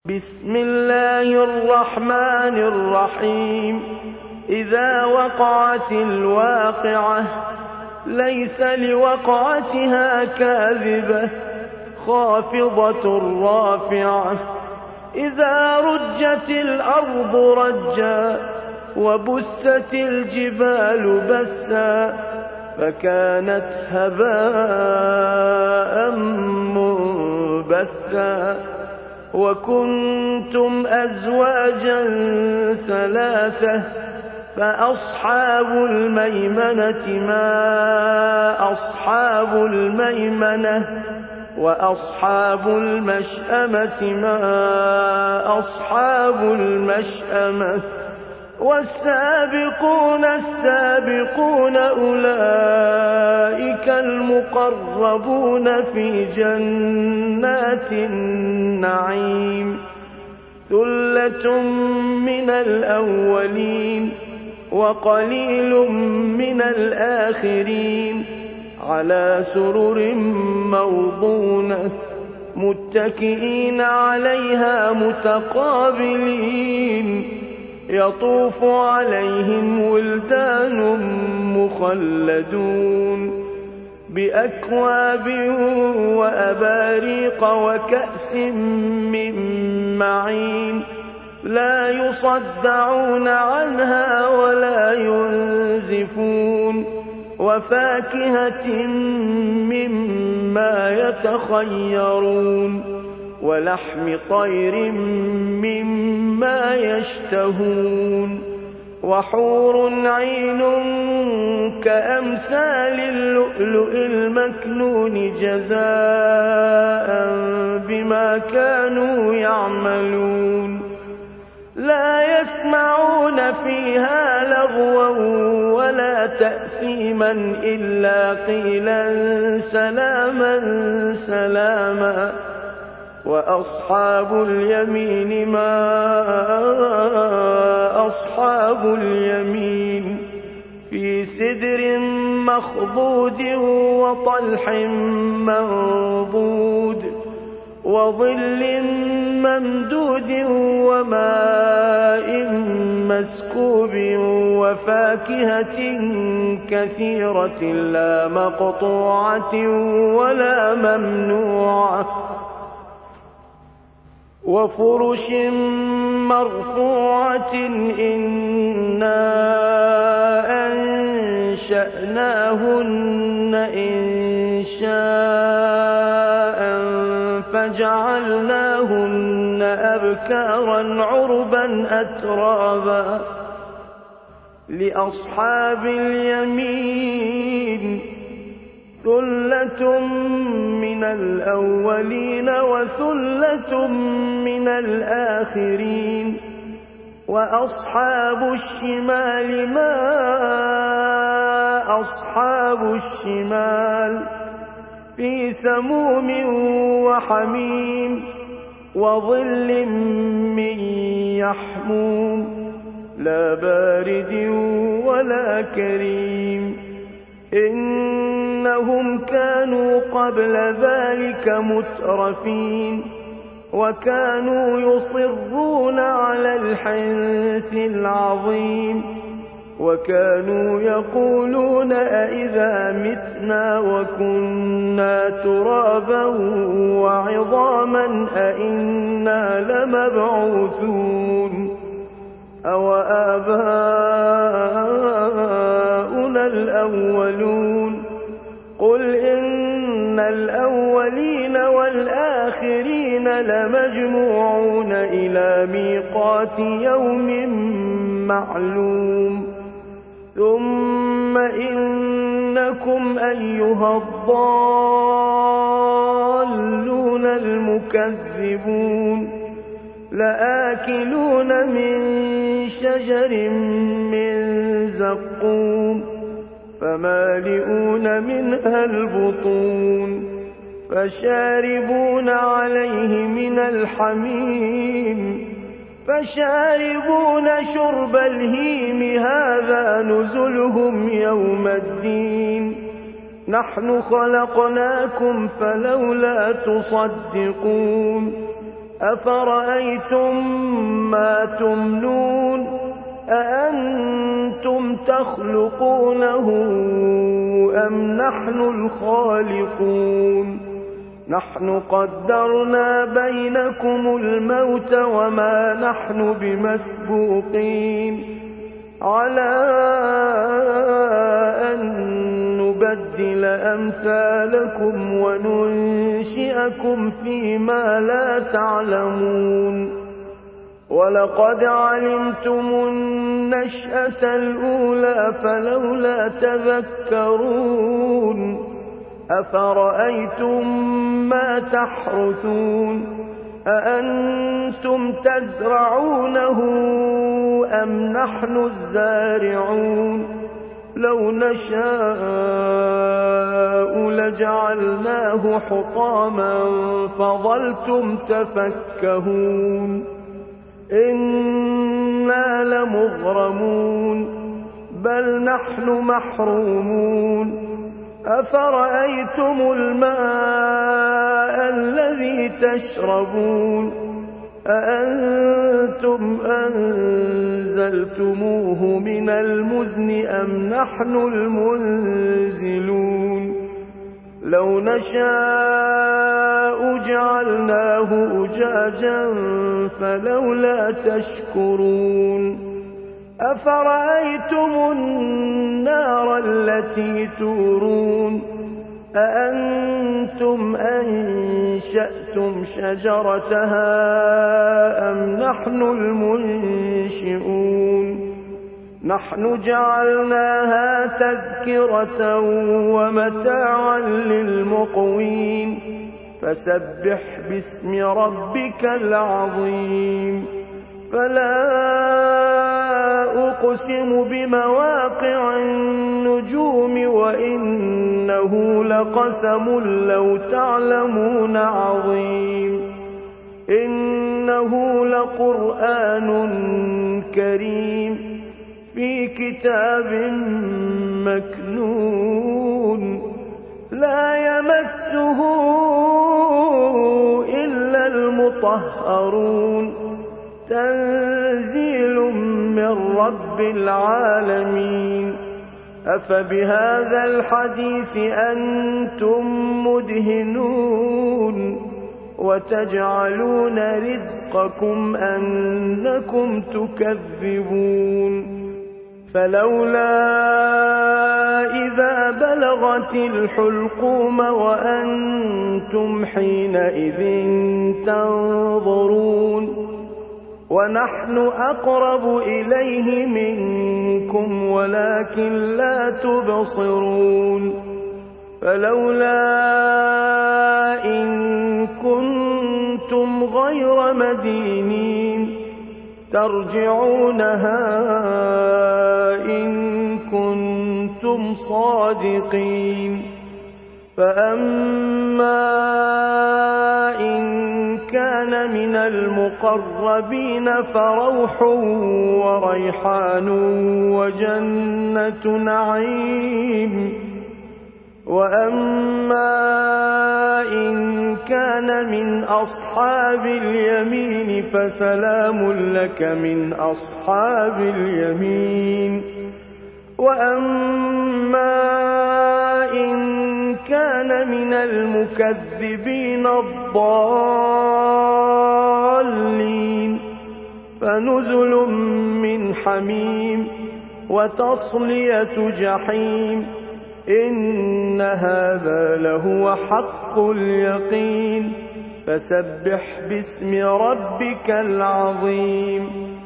بسم الله الرحمن الرحيم. إذا وقعت الواقعة ليس لوقعتها كاذبة خافضة رافعة. إذا رجت الأرض رجا وبست الجبال بسا فكانت هباء منبثا. وكنتم أزواجا ثلاثة فأصحاب الميمنة ما أصحاب الميمنة وأصحاب المشأمة ما أصحاب المشأمة. والسابقون السابقون أولئك المقربون في جنات النعيم. ثلة من الأولين وقليل من الآخرين على سرر موضونة متكئين عليها متقابلين. يطوف عليهم ولدان مخلدون بأكواب وأباريق وكأس من معين لا يصدعون عنها ولا ينزفون. وفاكهة مما يتخيرون ولحم طير مما يشتهون. وحور عين كأمثال اللؤلؤ المكنون جزاء بما كانوا يعملون. لا يسمعون فيها لغوا ولا تأثيما إلا قيلا سلاما سلاما. وأصحاب اليمين ما أصحاب اليمين في سدر مخضود وطلح منضود وظل ممدود وماء مسكوب وفاكهة كثيرة لا مقطوعة ولا ممنوعة وفرش مرفوعة. إنا أنشأناهن إنشاء فجعلناهن أبكارا عربا أترابا. لأصحاب اليمين ثلة من الأولين وثلة من الآخرين. وأصحاب الشمال ما أصحاب الشمال في سموم وحميم وظل من يحموم لا بارد ولا كريم. إنهم كانوا قبل ذلك مترفين وكانوا يصرون على الحنث العظيم وكانوا يقولون أئذا متنا وكنا ترابا وعظاما أئنا لمبعوثون أو آباؤنا الأولون. قل إن الأولين والآخرين لمجموعون إلى ميقات يوم معلوم. ثم إنكم أيها الضالون المكذبون لآكلون من شجر من زقوم فمالئون منها البطون فشاربون عليه من الحميم فشاربون شرب الهيم هذا نزلهم يوم الدين. نحن خلقناكم فلولا تصدقون أفرأيتم ما تمنون أأنتم تخلقونه أم نحن الخالقون نحن قدرنا بينكم الموت وما نحن بمسبوقين على أن نبدل أمثالكم وننشئكم فيما لا تعلمون ولقد علمتم النشأة الأولى فلولا تذكرون أفرأيتم ما تحرثون أأنتم تزرعونه أم نحن الزارعون لو نشاء لجعلناه حطاما فظلتم تفكهون إنا لمغرمون بل نحن محرومون أفرأيتم الماء الذي تشربون أأنتم أنزلتموه من المزن أم نحن المنزلون لو نشاء جعلناه أجاجا فلولا تشكرون أفرأيتم النار التي تورون أأنتم أنشأتم شجرتها أم نحن المنشئون نحن جعلناها تذكرة ومتاعا للمقوين فسبح باسم ربك العظيم فلا أقسم بمواقع النجوم وإنه لقسم لو تعلمون عظيم إنه لقرآن كريم في كتاب مكنون لا يمسه إلا المطهرون تنزيل من رب العالمين أفبهذا الحديث أنتم مدهنون وتجعلون رزقكم أنكم تكذبون فلولا إذا بلغت الحلقوم وأنتم حينئذ تنظرون ونحن أقرب إليه منكم ولكن لا تبصرون فلولا إن كنتم غير مدينين ترجعونها إن كنتم صادقين فأما إن كان من المقربين فروح وريحان وجنة نعيم وأما إن كان من أصحاب اليمين فسلام لك من أصحاب اليمين وأما إن كان من المكذبين الضالين فنزل من حميم وتصلية جحيم إن هذا لهو حق اليقين فسبح باسم ربك العظيم